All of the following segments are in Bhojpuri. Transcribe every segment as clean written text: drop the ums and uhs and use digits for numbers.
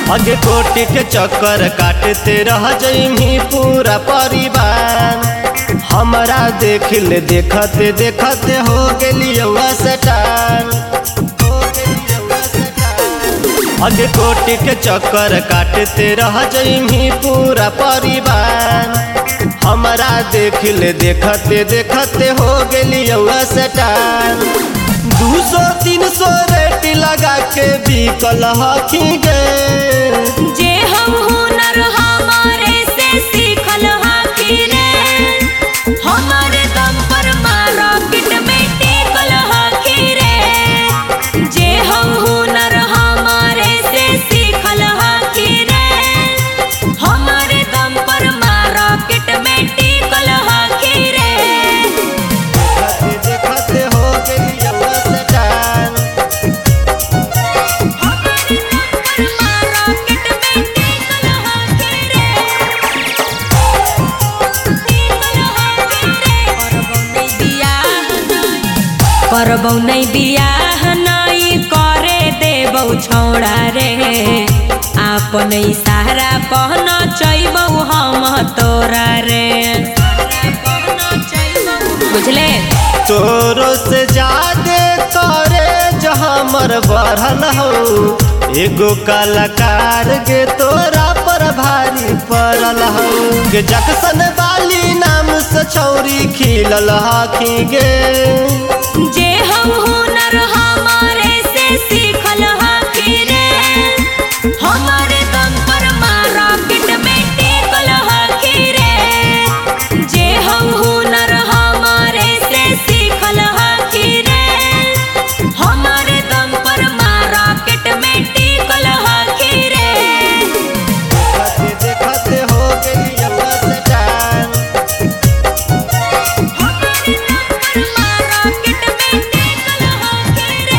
आगे कोर्ट के चक्कर काटते रह जइमी पूरा परिवार। हमारा देखले देखते देखते हो गेलियौआ सटार। आगे कोर्ट के चक्कर काटते रह जइमी पूरा परिवार। हमारा देखले देखते देखते हो गेलियौआ सटार। 200-300 रेट लगा के बिकल हखी गे। जे हम हुनर हमारे से सीखल हखी रे, हमारे दम पर मार्केट में टिकल हखी रे। जे हम हुनर हमारे से सीखल हखी रे, हमारे दम पर मार्केट में टिकल हखी रे। देखते हो गेलियौआ सटार। हमारे दम पर मार्केट में टिकल हखी रे, टिकल हखी रे। करबौ नहीं बियाह नहीं करे देबौ छौड़ा रे। आपन इशारा पहन चैबौ हम तोरा रे। बुझले? तोरो से ज्यादा करे जो हमर बढ़ल हो। एगो कलाकार गे तोरा पर भारी पड़ल हो गे। जक्सन वाली नाम से छौरी खिलल हखी गे। जे हम हुनर हमारे से सीखल हखी रे, हमारे दम पर मार्केट में टिकल हखी रे। जे हम हुनर हमारे से सीखल हखी रे, हमारे दम पर मार्केट में टिकल हखी रे। देखते हो गेलियौआ सटार। हमारे दम पर मार्केट में टिकल हखी रे।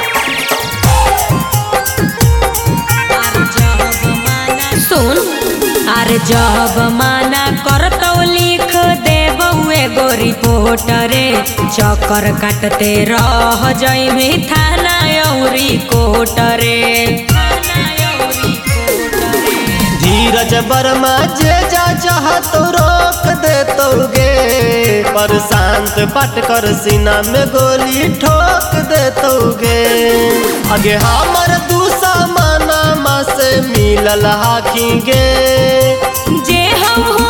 सुन, अरे जब माना करतौ लिख देबौ एगो रिपोर्ट रे। चक्कर काटते रह जइमी थाना अउरी कोर्ट रे। धीरज वर्मा जे जा चाहतो रोक देतो गे। पर शांत पाटकर सीना में गोली ठोक देतो गे। आगे हमर दूसरा माना से मिलल हखी गे। जे हम